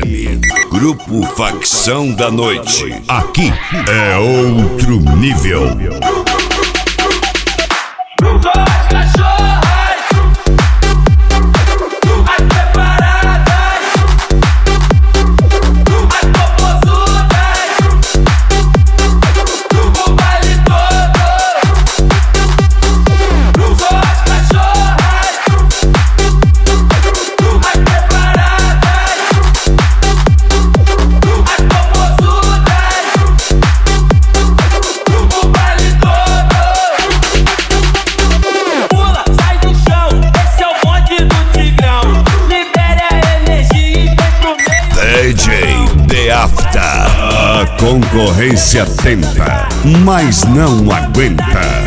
FM, Grupo Facção da Noite. Aqui é outro nível. A concorrência tenta, mas não aguenta.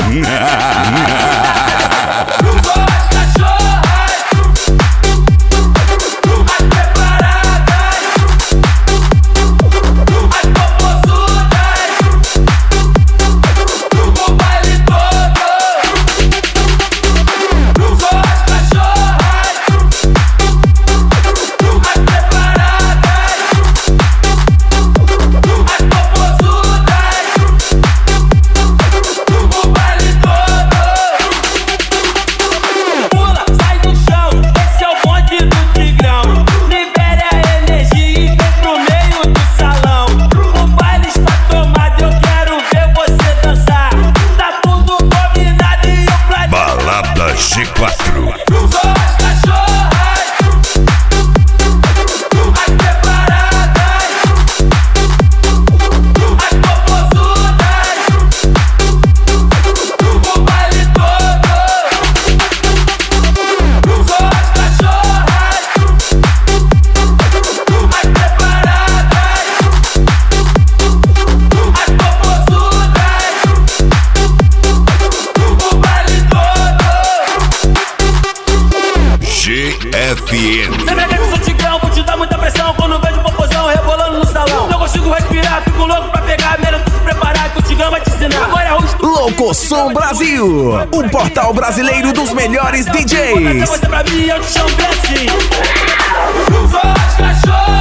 G4. FM. Na minha cabeça tigrão, vou te dar muita pressão quando vejo popozão rebolando no salão. Não consigo respirar, fico louco pra pegar. Melhor tu se preparar que o tigrão vai te ensinar. Agora é arroz. Loucosom Brasil, o portal brasileiro dos melhores DJs. Você pra mim, eu te chamo bem assim. Só as cachorros.